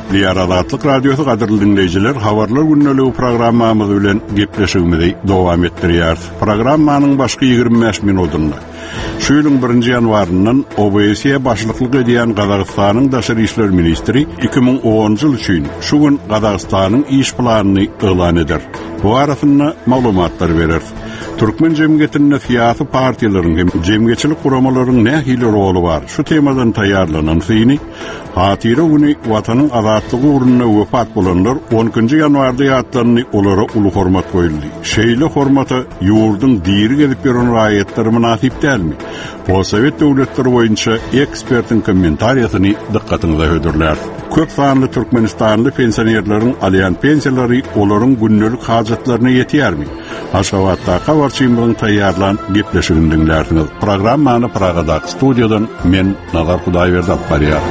Täbrikler Azatlyk Radiosu gaderly dinleyijiler, habarlar günneligi programmamyz bilen gepleşigimizi dowam etdirýär. Programmanyň başky 25 minutunda şu ýylyň 1-nji ýanwaryndan OBSE başlyklyk edýän Gazagystanyň daşary işler ministri 2010-njy ýyl üçin şu gün Gazagystanyň iş planyny elan eder. Bu arasynda maglumatlar berer. Türkmen jemgyýetiniň syýasy partiýalaryň hem jemgyýetçilik guramalarynyň nähili rolu bar? Şu temadan taýýarlanan syny Hatira güni watanyň azatlygy uğruna wefat bolanlar 10-njy ýanwarda ýatlaryny olara uly hormat goýuldy. Şeýle hormata ýurdyň diri gelip beren raýatlary münasip dälmi? Bu Sowet döwletleri boýunça ekspertiň kommentariýasyny dikkatyňize hödürler. Köp sanly Türkmenistanly pensionerleriň alýan pensiýalary olaryň günnelik hajatlaryna ýetýärmi? Aşgabatda habarçymyň taýýarlan gepleşigini dinlersiňiz. Programmany Pragada studiýadan men Nazar Hudaýberdi barýar.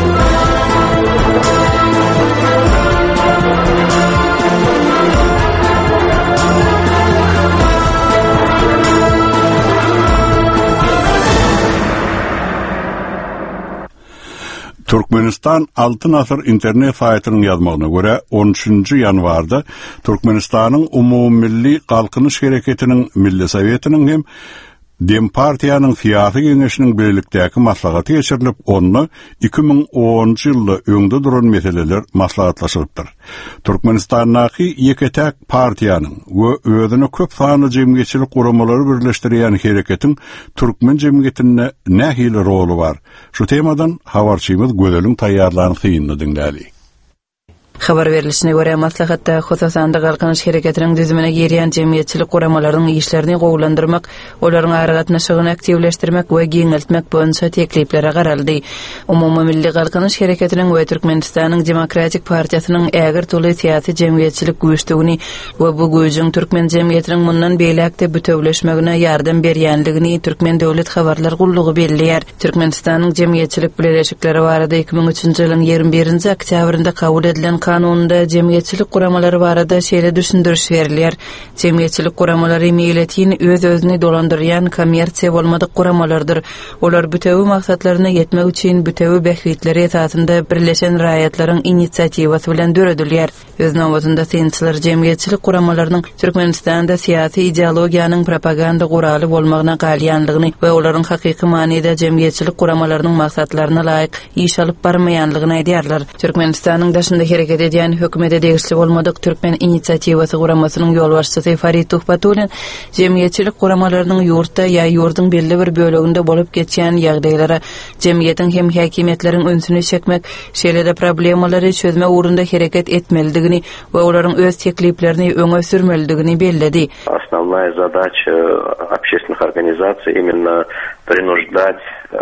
Türkmenistan Altın Asır internet saytynyň ýazmagyna görä 13-nji ýanwarda Türkmenistanyň umummilli galkynyş hereketiniň Milli Sowetiniň hem Dem partiýanyň syýasy geňeşiniň birlikdäki maslahaty geçirilip, onu 2010-njy ýylda öňde duran meseleler maslahatlaşypdyr. Türkmenistandaky ýeketäk partiýanyň we özüne köp sanly jemgyýetçilik guramalary birleşdirýän hereketiň türkmen jemgyýetine nähili rolu bar? Şu temadan habarçymyz Gödeliň taýýarlanyny dinläli. Habar berilişine göre maslahatda Hosasanda galkynyş hereketiniň düzümine girýän jemgyýetçilik guramalarynyň işlerini gowlandyrmak, olaryň aragatnaşygyny aktivleşdirmek we giňeltmek boýunça teklipleri garaldy. Umummilli galkynyş hereketiniň we Türkmenistanyň Demokratik Partiýasynyň ägir toly syýasy jemgyýetçilik güýçlügini we bu güýjüň türkmen jemgyýetiniň mundan beýlekde bütewleşmegine ýardam berýänligini Türkmen döwlet habarlar gullugy belliýär. Türkmenistanyň jemgyýetçilik bileşikleri barada 2003-nji ýylyň 21-nji oktýabrynda kabul edilen kanunda jemgyýetçilik guramalary barada şeýle düşündiriş berilýär. Jemgyýetçilik guramalary milletini öz-özüni dolandyrýan kommersiýa bolmadyk guramalardyr. Olar bütewi maksatlaryna ýetmek üçin bütewi behwitleri esasynda birleşen raýatlaryň inisiatiwasy bilen döredilýär. Öz nowatynda synçylar jemgyýetçilik guramalarynyň Türkmenistanda syýasy ideologiýanyň propaganda guraly bolmagyna galýanlygyny we olaryň hakyky manada jemgyýetçilik guramalarynyň maksatlaryna laýyk iş alyp barmaýanlygyny aýdýarlar. Türkmenistanyň daşynda hareket edýän hökümete degişli bolmadyk türkmen inisiatiwasy guramasynyň ýolbaşçysy Farid Tuhbatulin jemgyýetçilik guramalarynyň ýurtda ýa ýurdun belli bir böleginde bolup geçýän ýagdaýlara jemgyýetiň hem häkimetleriň önsüni çekmek, şeýle problemalary çözme uğrunda hareket etmelidigini we olaryň öz tekliplerini öňe sürmelidigini belledi. Основная задача общественных организаций именно принуждать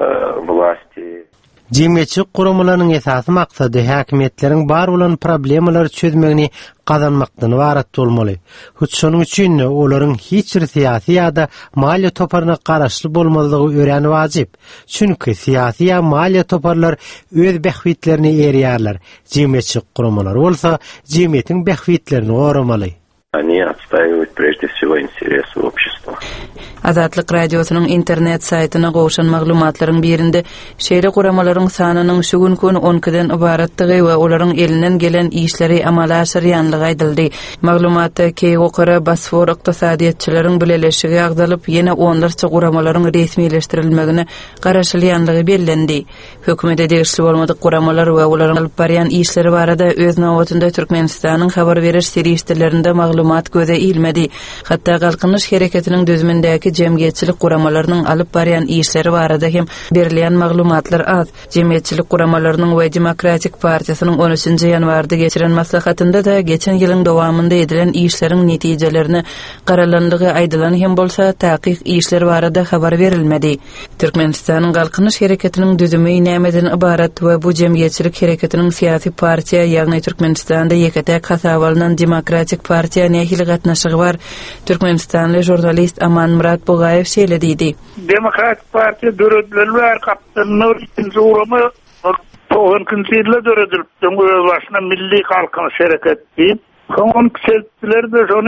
власти. Jemgyýetçilik guramalarynyň esasy maksady häkimetleriň bar bolan problemalary çözmegini gazanmakdan ibaret bolmaly. Şonuň üçin olaryň hiç bir syýasy ýa-da maliýe toparyna garaşly bolmalygy öýrän wajyp. Çünki syýasy ýa maliýe toparlar öz behwitlerini erýärler. Jemgyýetçilik guramalary bolsa, jemgyýetiň behwitlerini goramaly. Они отстаивают прежде всего интересы общества. Azatlyk radiosynyň internet saytyna gowşan maglumatlaryň birinde şeýle guramalaryň sanynyň şu günkü 12-den ibaratlygy we olaryň elinden gelen işleri amala aşyrýanlygy aýdyldy. Maglumatda Keýgokara Basfor ykdysadyýetçileriň bileşigi agdalyp ýene onlarça guramalaryň resmileşdirilmegine garaşylýanlygy bellendi. Hökümete degişli bolmadyk guramalar we olaryň alyp barýan işleri barada öz nowatynda Türkmenistanyň habar beriş serýişlerinde maglumat göze ilmedi. Hatda galkynyş hereketiniň düzümindäki jemgyýetçilik guramalarynyň alyp barýan işleri barada hem berilýän maglumatlar az. Jemgyýetçilik guramalarynyň we Demokratik Partiýasynyň 13-nji ýanwarda geçiren maslahatynda da geçen ýylyň dowamında edilen işleriň netijelerini garalandygy aýdylan hem bolsa taýyk işler barada habar berilmedi. Türkmenistanyň galkynyş hereketiniň düzümi nämeden ibarat we bu jemgyýetçilik hereketiniň syýasy partiýa ýagny Türkmenistanda ýeketäk hasabalynan Demokratik Partiýa nähili gatnaşygy bar. Türkmenistanly jurnalist Aman Murat Bogayev şeýle diýdi. Demokratik Partiýa döredilýär kapitanyň ikinji uramy 90-njy ýylda döredilip, başyna milli galkynyş hereketi Son kseltler de şonu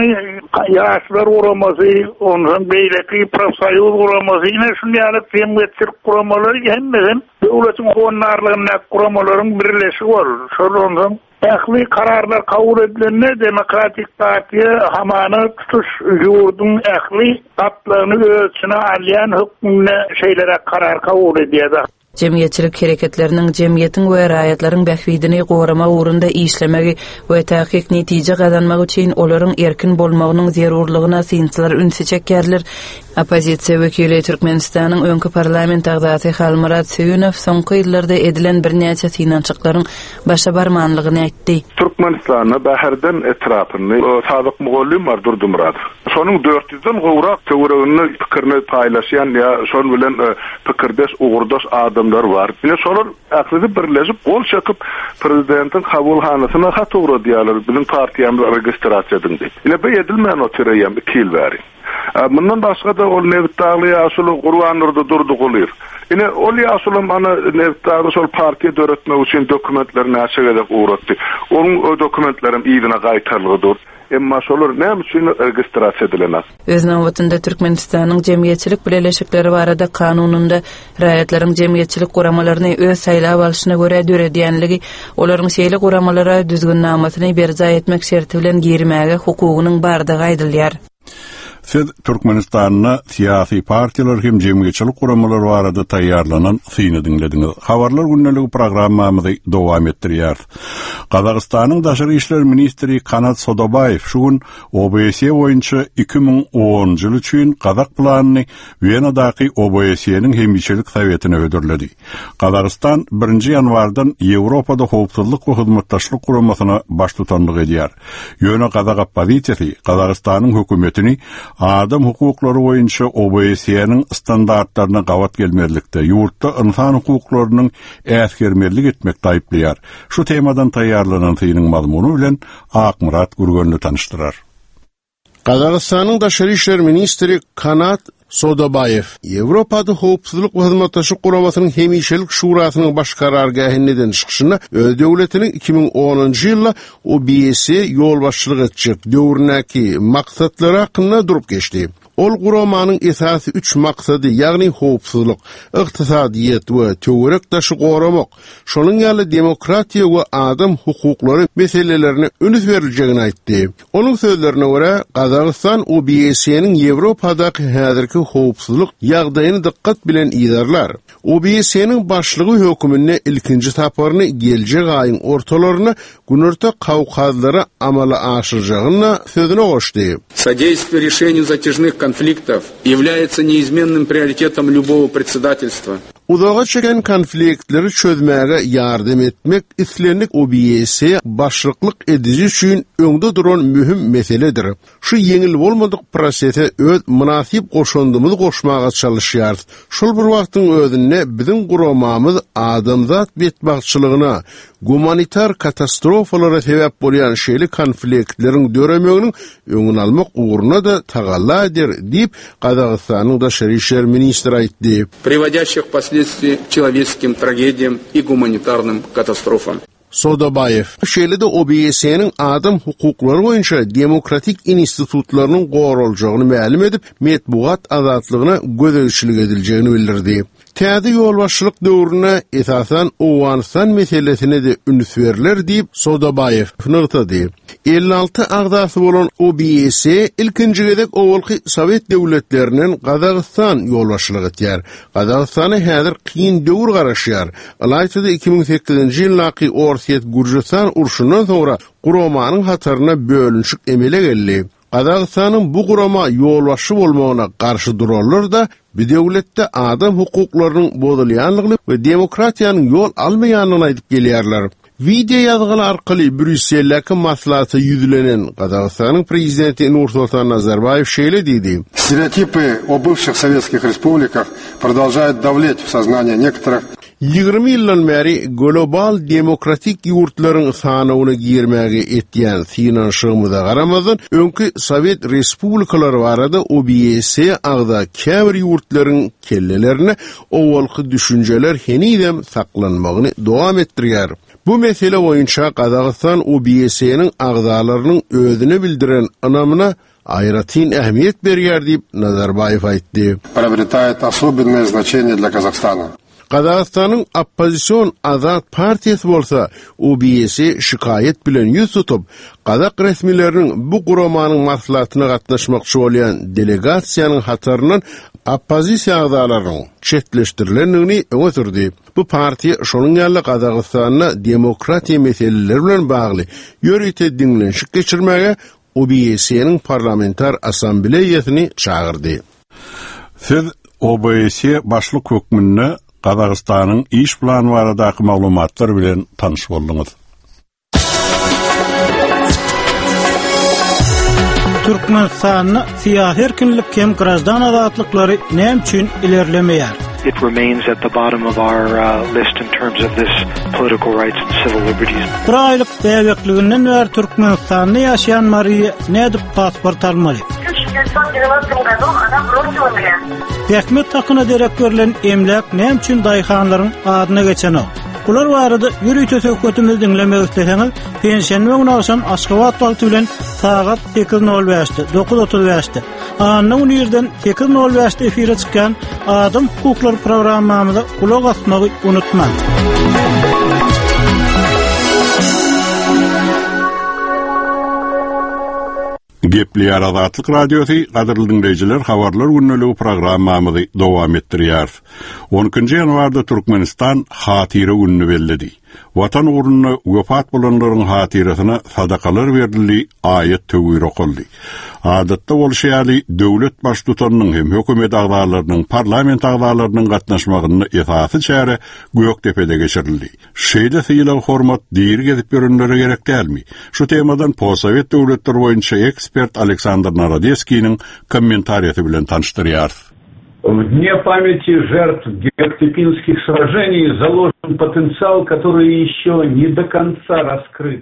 yaşlar uraması, onun beyleki profsayol uraması, yine şunu yanıp cemiyetçilik kuramaları hemmeden devletin onlarlığına kuramaların birleşik olur. Şolundan ähli kararlar kabul edilenler Demokratik Partiye hamana tutuş yurdun ähli atlarını ölçüne alyan hükmüne şeylere karar kabul ediyordu. Cemiyetçilik hareketlerinin cemiyetin we raýatlaryň bähwidini gowrama uğrunda işlemegi we tahqiq netije kazanmak üçin olaryň erkin bolmagynyň zerurlygyna synçylar ünse çekýärler. Opozisiýa wekili Türkmenistanyň öňkü parlament agzasy Halmurat Söýünow soňky ýyllarda edilen birnäçe synançyklaryň başa barmanlygyny aýtdy. Türkmenistanyň bäherden etrapyny sadyk mugallym bar durdumrad. Şonuň 400-den gowrak töweregini pikirini paýlaşýan ýa şol bilen pikirdeş ugurdaş adamlar var. Ýa şolar akydy birleşip gol çekip prezidentin kabulhanasyna hat ugry diýerler. Bilen partiýamy registrasiýa edildi. Ýa bu edilmän oturýan 2 ýyl bäri. Bundan başga da ol Nevtagly ýaşuly Gurbanurda durdy golyr. Ine ol ýaşuly mana Nevtagly şol partiýa döretmek üçin dokumentlerini açyk uğratdy. Onun o dokumentlerim ýygyna gaýtarlygydyr. Emma şolar näme üçin registrasiýa edilenär? Öz nowatynda Türkmenistanyň jemgyýetçilik bileşikleri barada kanununda raýatlaryň jemgyýetçilik guramalaryny öz saýlap alyşyna görä döredýänligi, olaryň şeýle guramalara düzgün namasyny berza etmek şerti bilen girmäge hukugynyň bardygy aýdylýar. Siz Türkmenistanyna siyasi partiýalar hem jemgyýetçilik guramalary barada taýýarlanan syny dinlediňiz. Habarlar günneligi programmamyzy dowam etdirýär. Qazaqstanyň Daşary işler ministri Kanat Sodobayev şu gün OBSE boýunça 2010 ýyl üçin Qazaq planyny Wienadaky OBSE'niň hemýeçilik sowetine ödürledi. Qazaqstan 1-nji ýanwardan Ýewropada howpsuzlyk we hyzmatdaşlyk guramasyna baş tutanlyk edýär. Ýöne Qazaq opozisiýasy Qazaqstanyň hökümetini adam hukuklary boýunça OBSE'niň standartlaryna gawat gelmerlikde, ýurtda insan hukuklarynyň äsgermerlik etmekde aýplanýar. Şu temadan taýýarlanan synyň mazmuny bilen Akmurat Gurgönlü tanıştyrar. Qazaqstanyň Daşary işler ministri Kanat Sodobayev Ýewropada howpsuzlyk we hyzmatdaşlyk guramasynyň hemýeçilik şurasynyň baş karargahynyň çykyşyna öz döwletiniň 2010-njy ýylda OBSE ýol başçylyk etjek döwründäki maksatlary hakynda durup geçdi. Ol guramanyň esasy 3 maksady, ýagny howpsuzlyk, ykdysadyýet we töwerekdaşy goramak, şonuň ýaly demokratiýa we adam hukuklary meselelerini önüs beriljegini aýtdy. Onuň sözlerine görä, Qazaqstan OBSE'niň Ýewropadaky häzirki howpsuzlyk ýagdaýyny dikkat bilen ýerler. OBSE'niň başlygy hökümine ilkinji taparyny geljek aýyň ortalaryna Günürte Kawkazlary amala aşyrajagyna sözüne goşdy. Содействие решению затяжных конфликтов является неизменным приоритетом любого председательства. Uzağa çeken konfliktleri çözmäge yardım etmek islenlik OBSE başlyklyk edici üçin öňde duran mühim meseledir. Şu ýeňil bolmadyk prosese öz münasip goşundymyzy goşmaga çalışýar. Şol bir wagtyň özünde biziň guramamyz adamzat betbagçylygyna, humanitar katastrofalara sebäp bolýan şeýle konfliktleriň döremeginiň öňüni almak uğruna da tagalla eder diýip Qazaqstanyň Daşary işler ministri aýtdy. Приводящих последствий человеческим трагедиям и гуманитарным катастрофам. Sodobayev şeýle-de OBSE'niň adam hukuklary boýunça demokratik institutlarynyň goraljagyny ma'lum edip, metbuat azatlygyna gözegçilik ediljegini bildirdi. Täze ýolbaşçylyk döwrüne esasan Owganistan meselesine de üns berilýär diýip Sodobayev nurtady. 56 agzasy bolan OBSE ilkinji gezek owalky Sowet döwletlerinden Qazaqstan ýolbaşçylyk etýär. Qazaqstany häzir kyn döwür garaşýar. Alaytyda 2008-nji ýylaky Orset Gürjistan urşundan sonra guramanyň hataryna bölünşik emele geldi. Qazaqstanyň bu gurama ýolbaşçy bolmagyna garşy durarlar da bir döwletde adam hukuklarynyň bozulýanlygyny we demokratiýanyň ýol almaýanyny aýdyp gelýärler. Video ýazgylar arkaly Brüsseldäki maslahaty ýüzlenen Qazaqstanyň prezidenti Nursultan Nazarbayev şeýle diýdi. Стереотипы о бывших советских республиках продолжают давлеть в сознание некоторых. 20 ýyldan beri global demokratik ýurtlaryň sanawyna girmäge etýän synanşygymyza garamazdan öňkü Sowet respublikalary barada OBSE agda käbir ýurtlaryň kellelerine owalky düşünjeler henidem saklanmagyny dowam etdirýär. Bu mesele boyunça Qazaqstan OBSE-nin agzalarynyň özüne bildiren anamına ayratin ähmiýet berýär diýip Nazarbayev aýtdy. Приобретает особенное значение для Казахстана. Qazaqstanyň oppozision Azad partiyasi bolsa OBSE şikayet bilen ýüz tutup, Qazaq resmileriniň bu guramanyň maslahatyna gatnaşmakçy bolan delegasiýanyň hatarынан oppozisiýa agzalarynyň çetleşdirilendigini öňe sürdi. Bu partiýa şonuň ýaly Qazaqstanyň demokratiýa meseleleri bilen bagly ýöreýte diňlenşik geçirmäge OBSE-nin parlamentar assambleýasyny çağırdy. Siz OBSE başlyk hökmünde Qazaqstanyň iş plany baradaky maglumatlar bilen tanyş boldyňyz. Türkmenistan'ın siyasi erkinlik hem grazdan azatlıkları näme üçin ilerlemeýär? It remains at the bottom of our list in terms of this political rights and civil liberties. Bir aylyk däwekliginden bäri Türkmenistan'da ýaşaýan Mariýa nädip pasport almaly? 1990 году она бросила меня. Häkmet hakyna derek verilen emlek näme üçin daýhanlaryň adyna geçen o? Bular barada ýürüýte söhbetimizi dinlemek isleseňiz, pensiýany öňüňden Aşgabat wagty bilen saat 8:05'te 9:35'te anyň ýerden 8:05'te efire çykan Adam hukukları programmamyza kulak asmagy unutmaň. Gepli Azatlyk Radiosu gaderly dinleyijiler, habarlar günneligi programmamyzy dowam etdirýär. 12-nji ýanwarda Türkmenistan hatyra gününi bellidi. Watan uğruna wefat bolanlaryň hatyrasyna sadakalar berildi, aýat töwür okuldy. Adatda bolşýaly döwlet baş tutanyň hem hökümet agzalarynyň parlament agzalarynyň gatnaşmagyny esasy çäre Göktepe'de geçirildi. Şeýle syýylan hormat diýir gezip görünleri gerek dälmi? Şu temadan Possovet döwletleri boýunça ekspert Aleksandr Narodeskiň kommentariýasy bilen tanıştyrýar. В дне памяти жертв Гектепинских сражений заложен потенциал, который еще не до конца раскрыт.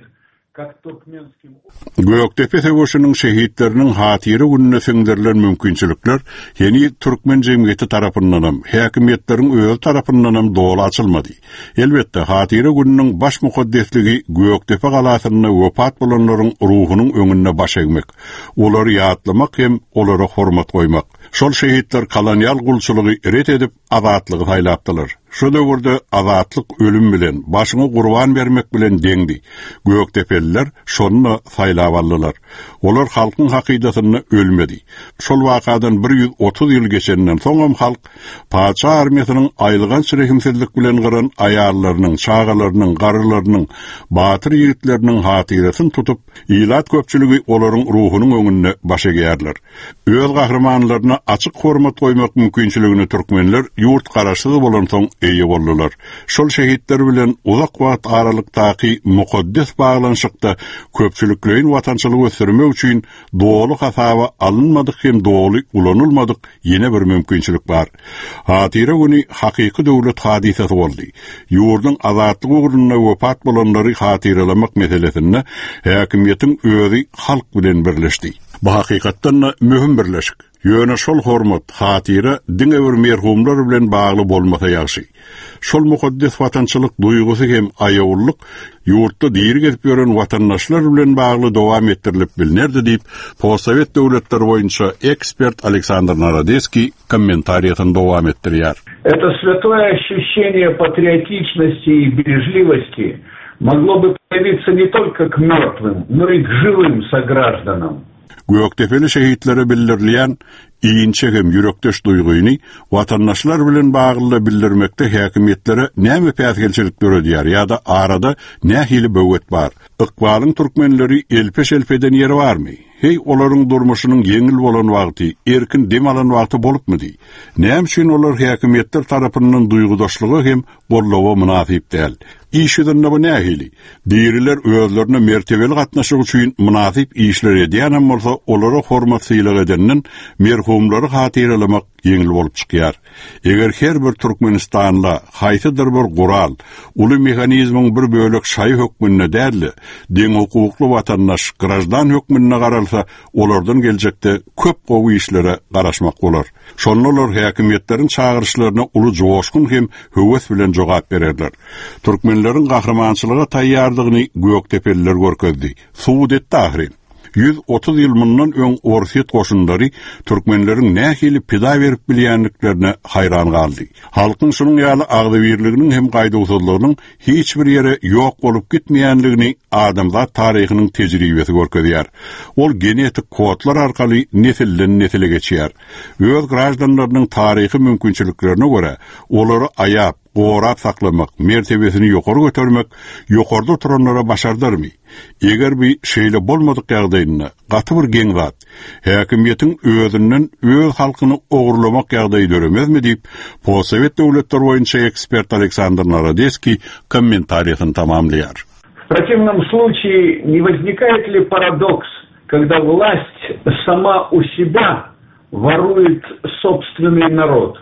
Göktepe söwüşiniň şehitleriniň hatyry gününe siňdirilen mümkinçilikler ýeni türkmen jemgyýeti tarapyndan häkimetleriň öz tarapyndan dogry açylmady. Elbetde hatyry gününiň baş mukaddesligi Göktepe galasyna wefat bolanlaryň ruhunyň öňünde baş egmek, olary ýatlamak hem olara hormat goýmak. Şol şehitler kolonial gulçylygy eret edip azatlygy taýlapdylar. Şu döwürde azatlyk ölüm bilen, başyny gurban bermek bilen deňdi. Göktepeliler şonu taýlap aldylar. Olar halkyň hakydatyny ölmedi. Şol wakadan 130 ýyl geçenden soňam halk paça armiýasynyň aýlygan rehimsizlik bilen gyran aýallarynyň, çağalarynyň, garylarynyň, batyr ýigitleriniň hatyrasyny tutup, ýylat köpçüligi olaryň ruhunyň öňünde baş egýärler. Öz gahrymanlaryna açyk hormat goýmak mümkinçiligini türkmenler ýurt garaşygy bolan soň eýe boldular. Şol şehitler bilen uzak wagt aralykdaky mukaddes baglanşykda köpçüliklerin watançylygy ösürmek üçin dogly hasaba alınmadyk hem dogly ulanylmadyk ýene bir mümkinçilik bar. Hatyra güni hakyky döwlet hadisesi boldy. Ýurdun azatlygy ugruna wefat bolanlary hatyralamak meselesinde häkimiýetiň özi halk bilen birleşdi. Bu hakykatdan mühim birleşik. Ýöne şol hormat, hatyra diňe bir merhumlar bilen bagly bolmasa ýaşy. Şol mukaddes watançylyk duýgusy hem aýawullyk ýurtda diýir gezip ýören watandaşlar bilen bagly dowam etdirilip bilnerdi diýip Possovet döwletleri boýunça ekspert Aleksandr Narodeskiň kommentariýasyny dowam etdirýär. Это святое ощущение патриотичности и бережливости могло бы проявиться не только к мертвым, но и к живым согражданам. Göktepeli şehitleri bildirýän iňçe hem ýürekdeş duýguny watandaşlar bilen bagly bildirmekde häkimetlere näme päsgelçilik görýär ýa-da arada nähili böwet bar. Ykbalyň türkmenleri elpeş-elpeden ýeri barmy? Hey, olaryň durmuşynyň ýeňil bolan wagty, erkin dem alan wagty bolupmydy? Näme üçin olar häkimetler tarapyndan duýgudaşlygy hem gollawa münasip däl? İşidinde bu nähili? Diýriler özlerine mertebeli gatnaşyk üçin münasip işler edýän bolsa, olara hormat syýlyk edenden merhumlary hatyralamak ýeňil bolup çykýar. Eger her bir Türkmenistanla haýsydyr bir gural, uly mehanizmiň bir bölek şaý hökmüne däli, deň hukukly watandaş grajdan hökmüne garalsa, olardan geljekde köp gowy işlere garaşmak bolar. Şonlar häkimetleriň çağırışlaryna uly joşkun hem höwes bilen jogap bererler. Türkmen türkmenlerin gahramançylyga taýýardygyny Göktepeliler görkezdi. Suud etdi ahire. 130 yıl mundan öň Orsiýet goşunlary türkmenleriň nähili pida berip bilýänliklerine hayran galdy. Halkyň şunuň ýaly agdybirliginiň hem gaýdawsuzlygynyň hiç bir ýere ýok bolup gitmeýänligini adamzat taryhynyň tejribesi görkezýär. Ol genetik kodlar arkaly nesilden nesile geçýär. Öz grajdanlarynyň taryhy mümkinçiliklerine görä olary aýap gorap saklamak, mertebesini ýokary götürmek, ýokarda turanlara başardarmy? Eger bir şeýle bolmadyk ýagdaýynda, gaty bir geň zat, häkimiýetiň özünden öz halkyny ogurlamak ýagdaýy göremezmi diýip, Possovet döwletleri boýunça ekspert Aleksandr Narodецкий комментарийин tamamlaýar. В противном случае не возникает ли парадокс, когда власть сама у себя ворует собственный народ?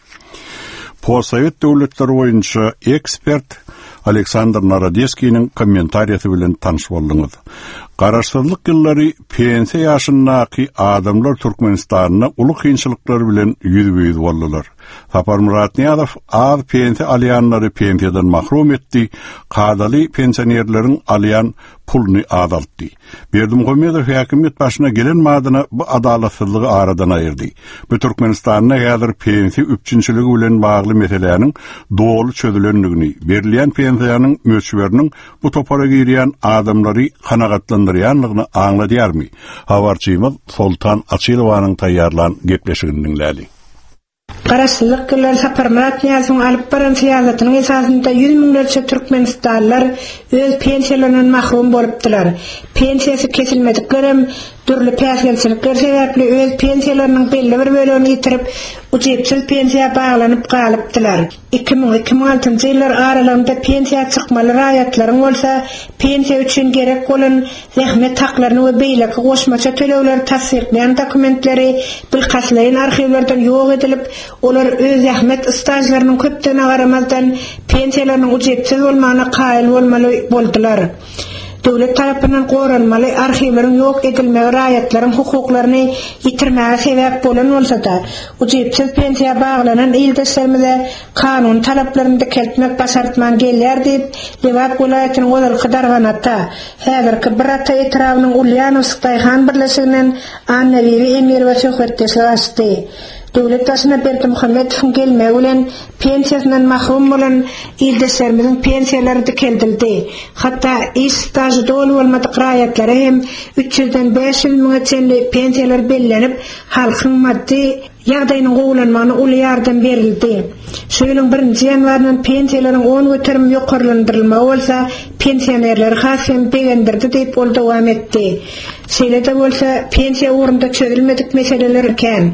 Possovet döwletleri boýunça ekspert Aleksandr Narodецкий'nin kommentariyeti bilen tanış boldyňyz. Garaşsyzlyk ýyllary pensiýa ýaşyndaky adamlar Türkmenistanyna uly kynçylyklar bilen ýüzbeýiz boldylar. Sapar Muratniýazow az pensiýa alýanlary pensiýadan mahrum etdi, kadaly pensionerleriň alýan pulny azaltdy. Berdimuhammedow häkimiýet başyna gelen madyna bu adalatsyzlygy aradan aýyrdy. Bu Türkmenistanyna häzir pensiýa üçinçiligi bilen bagly meselelerin dogry çözülendigini, berilýän pensiýanyň möçberiniň bu topara girýän adamlary kanagatlandyrýanlygyny aňladýarmy? Habarçymyz Sultan Açylowanyň taýýarlan gepleşigini dinlädi. Garaşsyzlyk giller Sapar Muratniýazowyň alyp baran siýasatynyň esasynda 100 miňlerçe türkmenistanlylar öz pensiýalarinden mahrum bolupdylar. Pensiýasy kesilmediklerem türlü päsgelçilikler sebäpli öz pensiýalarynyň belli bir bölegini ýitirip, uçypsyz pensiýa baglanyp galypdylar. 2006-njy ýyllar aralygynda pensiýa çykmaly raýatlaryň bolsa, pensiýa üçin gerek bolan zähmet haklaryny we beýleki goşmaça төлewleri tasdiqlayan dokumentleri bilgaçlaryň arhiwlerden ýok edilip, olar öz zähmet stajlarynyň köpdigine garamazdan pensiýalarynyň uçypsyz bolmagyna gaýyl bolmaly boldylar. Döwlet tarapyndan goranmaly arhiwleriň ýok edilmegi raýatlaryň hukuklaryny ýitirmäge sebäp bolan bolsa-da, uçypsyz pensiýa baglanan ýyldaşlarymyza kanun talaplaryny keltmek başartman gelýär diýip, Lewap welaýatynyň Godalky Darwanatda häzirki bir ata etrawynyň Ulýanowsk Taýhan birleşiginiň annawiwi emir we şöhretdesi açdy. Döwlet başyna Berdimuhammedowyň gelmegi bilen pensiýasyndan mahrum bolan ýyldaşlarymyzyň pensiýalary dikeldildi. Hatda iş stajy dolu bolmadyk raýatlary hem 300-den 500 miňe çenli pensiýalar bellenip, halkyň maddi ýagdaýynyň gowlanmagyna uly ýardam berildi. Şu ýylyň 1-nji ýanwarynyň pensiýalaryň 10 göterim ýokarlandyrylmagy bolsa, pensionerler hasym begendirdi diýip ol dowam etdi. Şeýle-de bolsa, pensiýa urunda çözülmedik meseleler eken.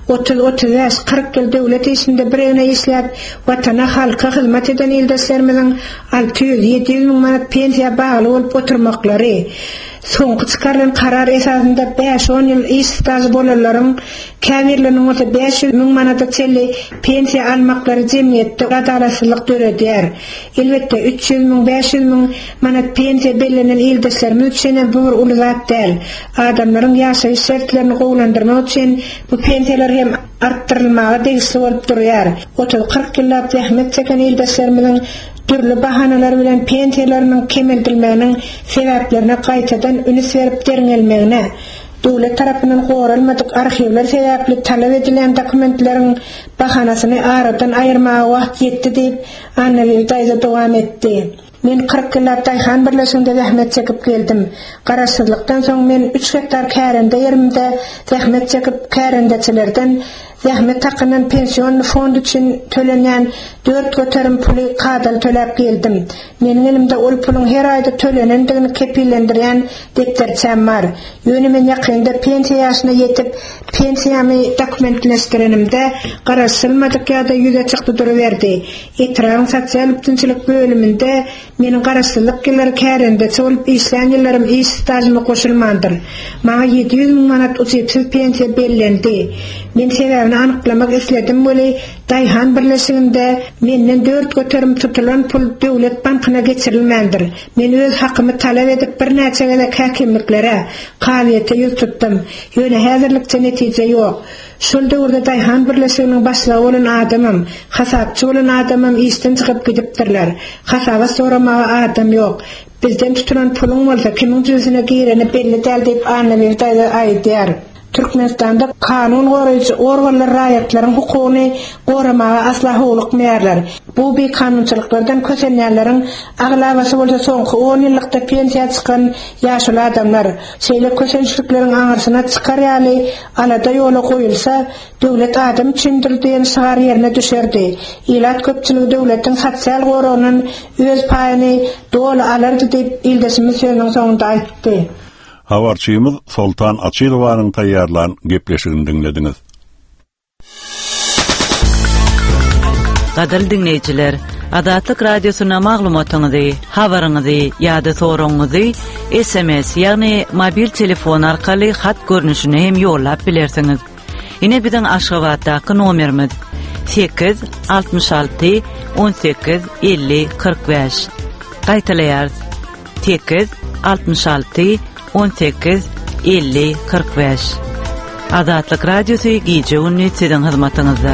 30-40 ýyl döwlet işinde birine işläp, watana halka hyzmat eden ýyldaşlarymyzyň 600-700 miň manat pensiýa bagly bolup oturmaklary, soňky çykarylan karar esasynda 5-10 ýyl iş stajy bolanlaryň käbirleriniň 500 miň manata çelli pensiýa almaklary jemgyýetde adalatsyzlyk döredýär. Elbetde 300 miň 500 miň manat pensiýa bellenen ýyldaşlarymyz üçin bu bir uly zat däl. Adamlaryň ýaşaýyş şertlerini gowlandyrmak üçin bu pensiýalar hem arttyrylmagy degişli bolup durýar. 30-40 ýyllap zähmet çeken ýyldaşlarymyzyň türlü bahanalar bilen pensiýalarynyň kemeltilmeginiň sebäplerine gaýtadan üns berip derňelmegine, döwlet tarapyndan goralmadyk arhiwler sebäpli talap edilen dokumentleriň bahanasyny aradan aýyrmaga wagt ýetdi diýip annaly daýza dowam etdi. Men 40 ýyllap Taýhan birleşiginde zähmet çekip geldim. Garaşsyzlykdan soň men 3 hektar kärende ýerimde zähmet çekip kärendeçilerden zähmet hakynyň pensiýon fondy üçin tölenýän 4 göterim puly kadal töläp geldim. Meniň elimde ol puluň her aýda tölenendigini kepillendirýän depterçem bar. Ýöne men ýakynda pensiýa ýaşyna ýetip, pensiýamy dokumentleşdirenimde garaşsylmadyk ýa-da ýüze çykdy duruberdi. Etrawyň sosial bütünçilik bölüminde meniň garaşsyzlyk ýyllary kärende çolup işlän ýyllarym iş stajyma goşulmandyr. Maňa 700 miň manat uçypsyz pensiýa bellendi. Men sebäbini anyklamak isledim boli Daýhan birleşiginde menden 4 göterim tutulan pul döwlet bankyna geçirilmendir. Men öz hakymy talap edip bir näçe gede häkimliklere, qadiýete ýüz tutdum. Ýöne häzirlikçe netije ýok. Şol döwürde Daýhan birleşiginiň başlygy bolan adamym, hasapçy bolan adamym işden çykyp gidipdirler. Hasaba soramaga adam ýok. Bizden tutulan pulun bolsa kimiň ýüzüne gireni belli däl diýip anlaýar aýdýar. Türkmenistanda kanun goraýjy organlar raýatlaryň hukugyny goramaga asla howlukmaýarlar. Bu bir kanunçylyklardan kösenýärleriň aglabasy bolsa soňky 10 ýyllykda pensiýa çykan ýaşly adamlar. Şeýle kösençilikleriň aňyrsyna çykar ýaly alada ýola goýulsa, döwlet adam üçindir diýen şagar ýerine düşerdi. Ilat köpçüligi döwletiň sosial goragynyň öz paýyny doly alardy diýip ildeşimiz ýöňüň soňunda aýtdy. Habarçymyz Sultan Açylowanyň taýýarlan gepleşigini dinlediňiz. Gaderli dinleyijiler, Adatlyk radiosyna maglumatyňyzy, habaryňyzy ýa-da soragyňyzy SMS ýagny mobil telefon arkaly hat görnüşine hem ýollap bilersiňiz. Ine biziň Aşgabatdaky nomerimiz 8 66 18 50 45. Gaýtalaýar 8 66 18 50 45. Adatlyk radiosy gije ünni siziň hyzmatyňyzda.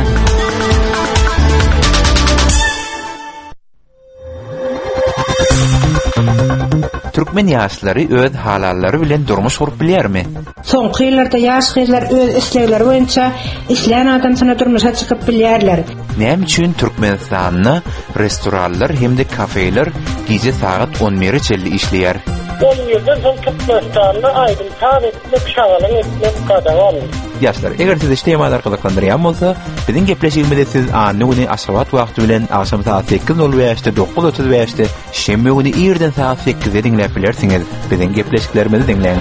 Türkmen ýaşlary öz halallary bilen durmuş gurup bilýärmi? Soňky ýyllarda ýaş gyzlar öz islegleri boýunça isleýän adamsyna durmuşa çykyp bilýärler. Näme üçin Türkmenistanyň restoranlar hemde kafeler gije saat 11:50 işleýär? 11'den son Türkmenistan'da aydın tavetlik şağalın etmek kadar olur. Yaşlar, eger siz işteymalar arkalıklandırıyan olsa, bizim gepleşigimizde siz anı günü Aşgabat wagty bilen akşam saat 8:05'te 9:35'te şembe günü ýerden saat 8'de dinläp bilersiňiz. Bizim gepleşiklerimizi dinleyin.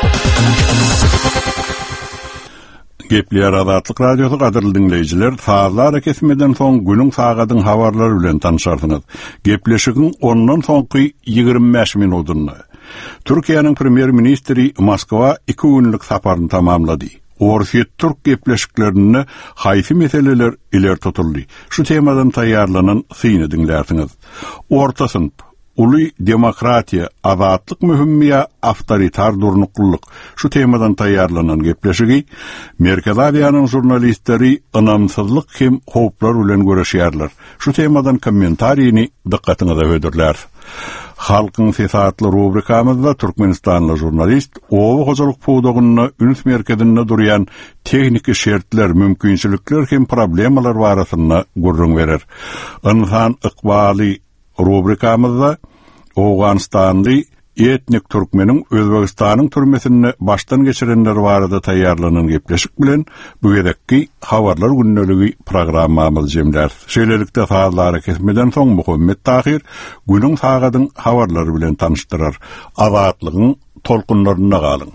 Gepler Adatlyk radiosu gaderly dinleyijiler, saatlar kesmeden soň günüň sagatyň habarlary bilen tanışarsyňyz. Gepleşigiň 10-dan soňky 25 minutyny. Türkiýanyň premier ministri Moskwa 2 günlük saparyny tamamlady. Orfiýet Türk gepleşiklerini haýsy meseleler iler tutuldy. Şu temadan taýýarlanan syny dinlersiňiz. Orta sınıf, uly demokratiýa, azatlyk mühimmiýa, awtoritar durnukluk. Şu temadan taýýarlanan gepleşigi Merkez Aziýanyň jurnalistleri ynamsyzlyk hem howplar bilen görüşýärler. Şu temadan kommentariýini dikkatiňize ödürler. Halkyň sesatly rubrikamyzda Türkmenistanly jurnalist owa hojalyk puwdagyny Üns merkezinde durýan tehnik şertler, mümkinçilikler hem problemalar barasyna gurrun berer. Insan ykbaly rubrikamyzda Awganistanly etnik türkmeniň Özbegistanyň türmesinde baştan geçirenler barada taýýarlanan gepleşik bilen bu gedekki habarlar günneligi programmamyz jemler. Şeýlelikde saatlara kesmeden soň Muhammed Tahir günüň sagadyň habarlary bilen tanıştyrar. Azatlygyň tolkunlaryna galyň.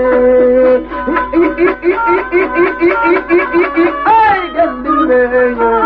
Ay geldim